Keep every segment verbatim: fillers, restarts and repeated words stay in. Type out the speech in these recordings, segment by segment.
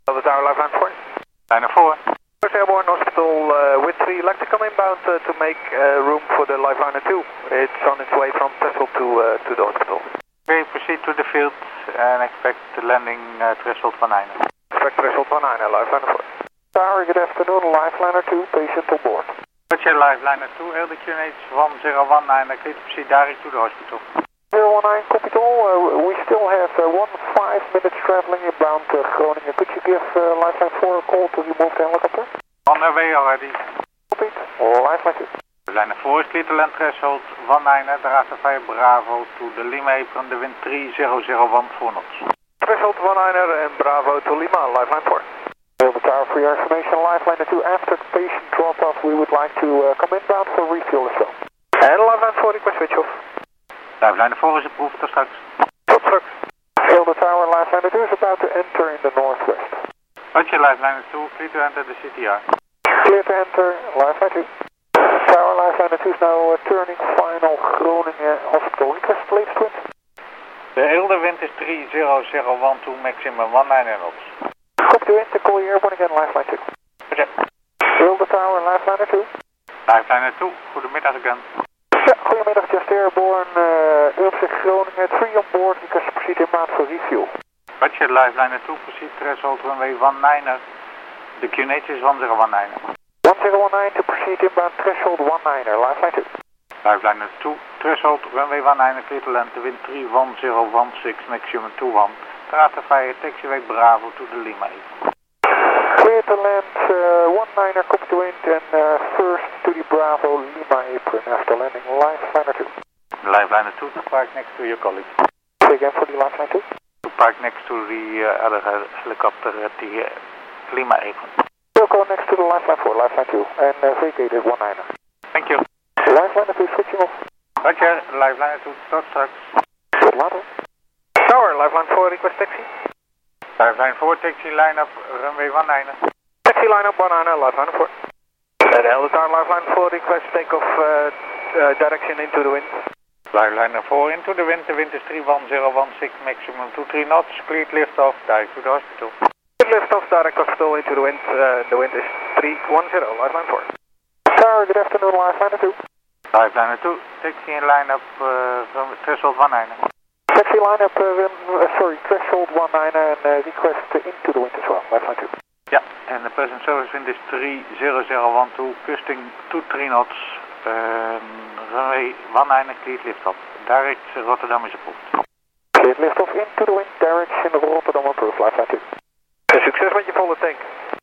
Delta Tower, Lifeline four. Line four. First Airborne Hospital uh, with three Electricom inbound uh, to make uh, room for the Lifeliner two. It's on its way from Texel to, uh, to the hospital. Okay, proceed to the field and expect the landing uh, threshold one nine. Expect threshold one nine, Lifeliner four. Tower, good afternoon, Lifeliner two, patient on board. Roger, Lifeliner two, L D Q N H one zero one nine, clear to proceed direct to the hospital. zero one nine, copy all. Uh, we still have uh, one five minutes traveling inbound uh, Groningen. Could you give uh, Lifeline four a call to remove the helicopter? On their way already. Copied. Lifeline two. Line four is clear to land threshold one nine, thereafter via Bravo to the Lima apron, the wind three zero zero one four knots. Threshold one niner and Bravo to Lima, Lifeline four. Delta Tower, for your information, Lifeline two, after patient drop-off, we would like to uh, come inbound for refuel as well. And Lifeline four, request switch off. Lifeline four is approved, tot straks. Tot straks. Delta Tower, Lifeline two is about to enter in the northwest. Roger, Lifeline two, clear to enter the C T R. Clear to enter, Lifeline two. Tower, Lifeline two is now uh, turning final Groningen Hospital. Request latest wind. The Eelde wind is three zero zero one two, maximum one nine knots. Copy to wind, to call you airborne again, Lifeline two. Roger. Delta Tower, Lifeline two. Lifeline two, goedemiddag again. Ja, goedemiddag, just airborne, uh, Ulfzicht Groningen, three on board, because proceed inbound for refuel. Roger, Lifeline two, proceed threshold runway one nine, the Q N H is one zero one nine. one zero one nine to proceed inbound threshold one niner, Lifeline two. Lifeline two, threshold runway one nine, clear to land, the wind three one zero one six, maximum two one. Thereafter via taxiway Bravo to the Lima apron. Clear to land, uh, one niner, copy to wind, and uh, first to the Bravo Lima apron after landing, Lifeline two. Lifeline two to park next to your colleague. Say again for the Lifeline two. To park next to the uh, other uh, helicopter at the uh, Lima apron. We'll go next to the Lifeline four, Lifeline two, and uh, vacated one niner. Thank you. Lifeline two, switching off. Roger, Lifeline two, tot straks. Tot later. Tower, Lifeline four, request taxi. Lifeline four, taxi line up, runway one nine. Taxi line up one niner, Lifeline four. And Delta Tower, Lifeline four, request takeoff uh, uh, direction into the wind. Lifeline four into the wind, the wind is three one zero one six, maximum two three knots, cleared lift off, direct to the hospital. Lift off, direct hospital into the wind, uh, the wind is three one zero, Lifeline four. Tower, good afternoon, Lifeline two. Lifeline two, taxi in line up, uh, from threshold one nine. Taxi line up, uh, uh, sorry, threshold one niner, and uh, request uh, into the wind as well, Lifeline two. Yeah, and the present service wind is three zero zero one two, costing two three knots, um, runway one nine, cleared lift off. Direct uh, Rotterdam is approved. Cleared lift off into the wind, direction of Rotterdam approved, Lifeline two. Succes met je volle tank.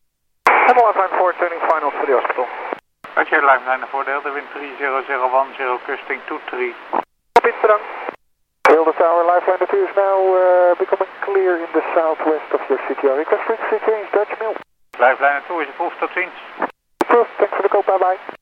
En Lifeline four turning finals for the hospital. Roger, Lifeline four, Delta wind three zero zero one zero, costing two three. Copy, bedankt. Delta Tower, Lifeline two is now uh, becoming clear in the southwest of your C T R. Request frequency change, Dutch mail. Lifeline two is approved, tot ziens. Approved, thanks for the call, bye bye.